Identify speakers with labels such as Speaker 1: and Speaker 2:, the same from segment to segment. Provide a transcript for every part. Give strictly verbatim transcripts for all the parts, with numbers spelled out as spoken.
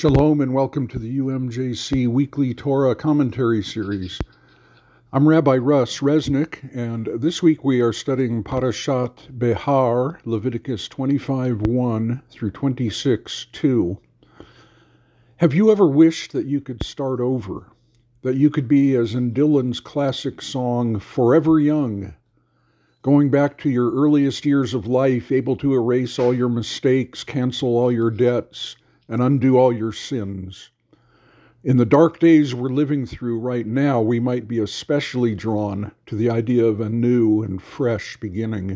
Speaker 1: Shalom and welcome to the U M J C Weekly Torah Commentary Series. I'm Rabbi Russ Resnick, and this week we are studying Parashat Behar, Leviticus twenty-five one through twenty-six two. Have you ever wished that you could start over, that you could be, as in Dylan's classic song, forever young, going back to your earliest years of life, able to erase all your mistakes, cancel all your debts, and undo all your sins? In the dark days we're living through right now, we might be especially drawn to the idea of a new and fresh beginning.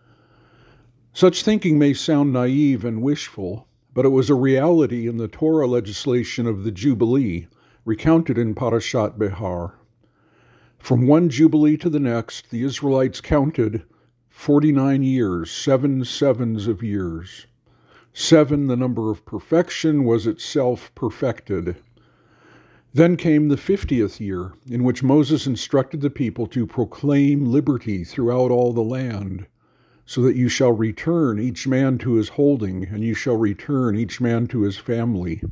Speaker 1: Such thinking may sound naive and wishful, but it was a reality in the Torah legislation of the Jubilee, recounted in Parashat Behar. From one Jubilee to the next, the Israelites counted forty-nine years, seven sevens of years. Seven, the number of perfection, was itself perfected. Then came the fiftieth year, in which Moses instructed the people to proclaim liberty throughout all the land, so that you shall return each man to his holding, and you shall return each man to his family.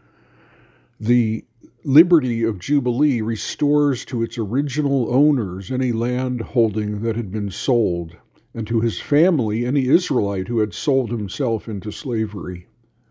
Speaker 1: The liberty of Jubilee restores to its original owners any land holding that had been sold, and to his family any Israelite who had sold himself into slavery.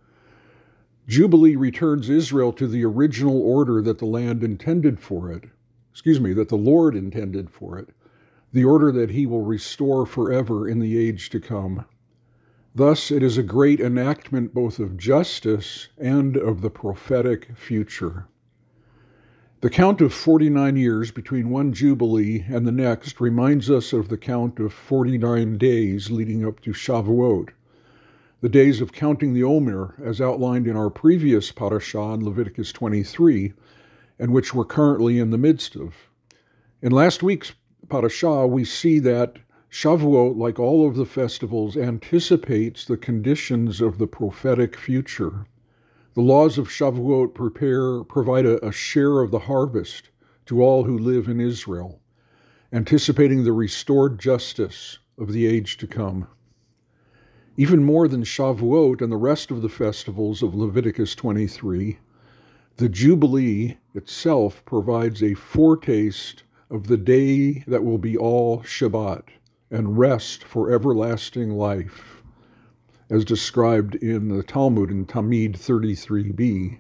Speaker 1: Jubilee returns Israel to the original order that the land intended for it, excuse me, that the Lord intended for it, the order that he will restore forever in the age to come. Thus, it is a great enactment both of justice and of the prophetic future. The count of forty-nine years between one Jubilee and the next reminds us of the count of forty-nine days leading up to Shavuot, the days of counting the Omer as outlined in our previous parashah in Leviticus twenty-three, and which we're currently in the midst of. In last week's parashah, we see that Shavuot, like all of the festivals, anticipates the conditions of the prophetic future. The laws of Shavuot prepare, provide a, a share of the harvest to all who live in Israel, anticipating the restored justice of the age to come. Even more than Shavuot and the rest of the festivals of Leviticus twenty-three, the Jubilee itself provides a foretaste of the day that will be all Shabbat and rest for everlasting life, as described in the Talmud in Tamid thirty-three b.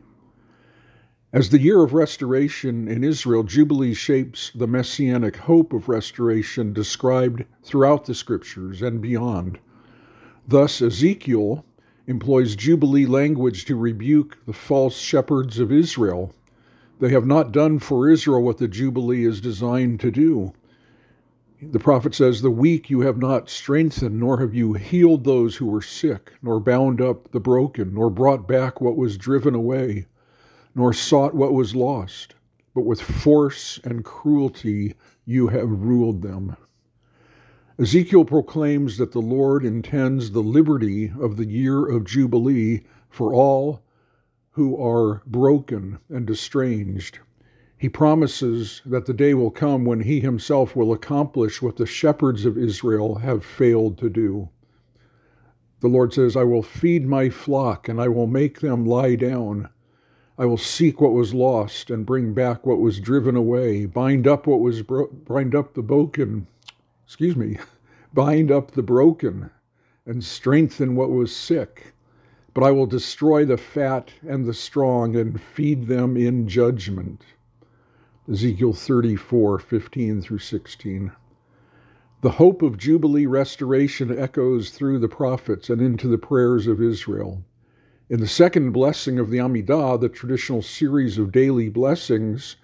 Speaker 1: As the year of restoration in Israel, Jubilee shapes the messianic hope of restoration described throughout the scriptures and beyond. Thus, Ezekiel employs Jubilee language to rebuke the false shepherds of Israel. They have not done for Israel what the Jubilee is designed to do. The prophet says, "The weak you have not strengthened, nor have you healed those who were sick, nor bound up the broken, nor brought back what was driven away, nor sought what was lost, but with force and cruelty you have ruled them." Ezekiel proclaims that the Lord intends the liberty of the year of Jubilee for all who are broken and estranged. He promises that the day will come when he himself will accomplish what the shepherds of Israel have failed to do. The Lord says, "I will feed my flock and I will make them lie down. I will seek what was lost and bring back what was driven away, bind up what was bro- bind up the broken, excuse me, bind up the broken and strengthen what was sick. But I will destroy the fat and the strong and feed them in judgment." Ezekiel thirty-four, fifteen through sixteen. The hope of Jubilee restoration echoes through the prophets and into the prayers of Israel. In the second blessing of the Amidah, the traditional series of daily blessings,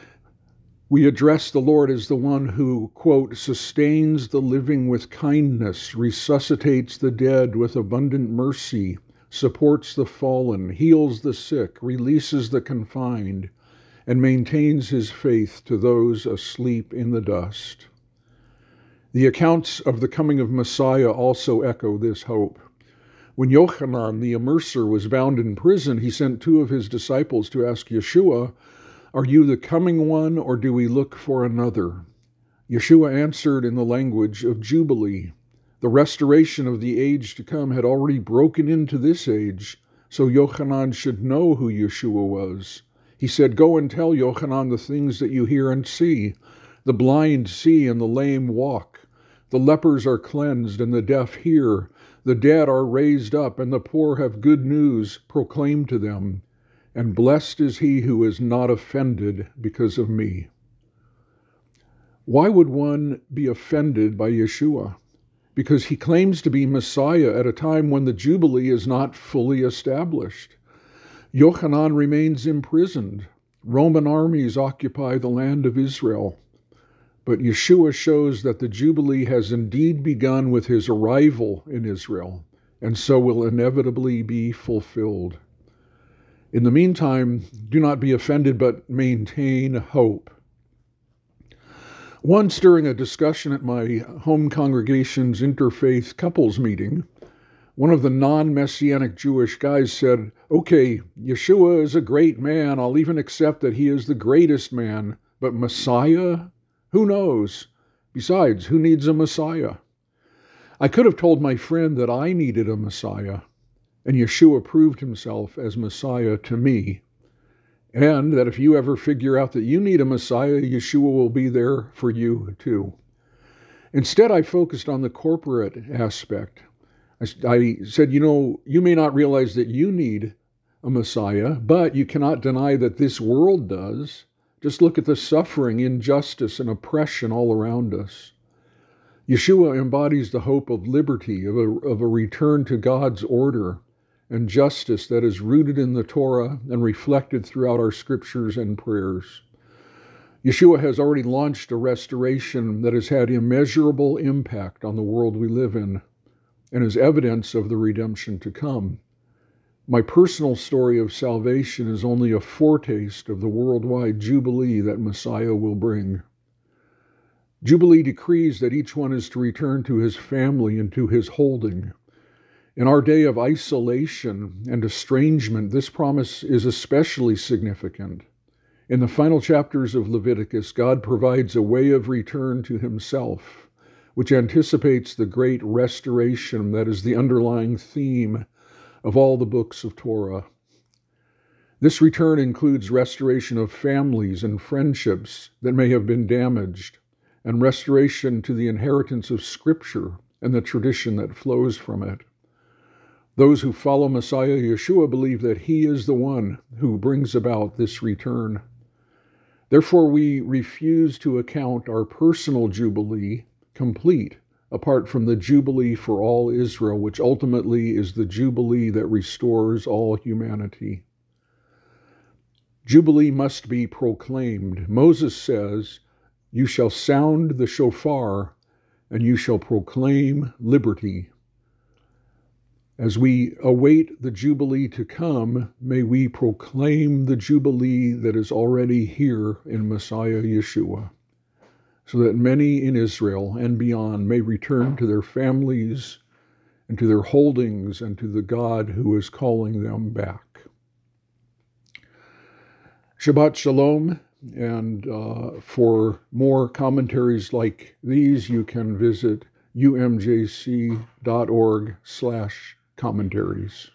Speaker 1: we address the Lord as the one who, quote, "sustains the living with kindness, resuscitates the dead with abundant mercy, supports the fallen, heals the sick, releases the confined, and maintains his faith to those asleep in the dust." The accounts of the coming of Messiah also echo this hope. When Yochanan the Immerser was bound in prison, he sent two of his disciples to ask Yeshua, "Are you the coming one, or do we look for another?" Yeshua answered in the language of Jubilee. The restoration of the age to come had already broken into this age, So Yochanan should know who Yeshua was. He said, "Go and tell Yochanan the things that you hear and see. The blind see and the lame walk. The lepers are cleansed and the deaf hear. The dead are raised up and the poor have good news proclaimed to them. And blessed is he who is not offended because of me." Why would one be offended by Yeshua? Because he claims to be Messiah at a time when the Jubilee is not fully established. Yochanan remains imprisoned. Roman armies occupy the land of Israel. But Yeshua shows that the Jubilee has indeed begun with his arrival in Israel, and so will inevitably be fulfilled. In the meantime, do not be offended, but maintain hope. Once during a discussion at my home congregation's interfaith couples meeting, one of the non-Messianic Jewish guys said, "Okay, Yeshua is a great man. I'll even accept that he is the greatest man. But Messiah? Who knows? Besides, who needs a Messiah?" I could have told my friend that I needed a Messiah, and Yeshua proved himself as Messiah to me. And that if you ever figure out that you need a Messiah, Yeshua will be there for you too. Instead, I focused on the corporate aspect. I, I said, you know, you may not realize that you need a Messiah, but you cannot deny that this world does. Just look at the suffering, injustice, and oppression all around us. Yeshua embodies the hope of liberty, of a, of a return to God's order and justice that is rooted in the Torah and reflected throughout our scriptures and prayers. Yeshua has already launched a restoration that has had immeasurable impact on the world we live in and is evidence of the redemption to come. My personal story of salvation is only a foretaste of the worldwide Jubilee that Messiah will bring. Jubilee decrees that each one is to return to his family and to his holding. In our day of isolation and estrangement, this promise is especially significant. In the final chapters of Leviticus, God provides a way of return to himself, which anticipates the great restoration that is the underlying theme of all the books of Torah. This return includes restoration of families and friendships that may have been damaged, and restoration to the inheritance of Scripture and the tradition that flows from it. Those who follow Messiah Yeshua believe that he is the one who brings about this return. Therefore, we refuse to account our personal Jubilee complete apart from the Jubilee for all Israel, which ultimately is the Jubilee that restores all humanity. Jubilee must be proclaimed. Moses says, "You shall sound the shofar, and you shall proclaim liberty." As we await the Jubilee to come, may we proclaim the Jubilee that is already here in Messiah Yeshua, so that many in Israel and beyond may return to their families and to their holdings and to the God who is calling them back. Shabbat Shalom, and uh, for more commentaries like these, you can visit umjc.org slash commentaries.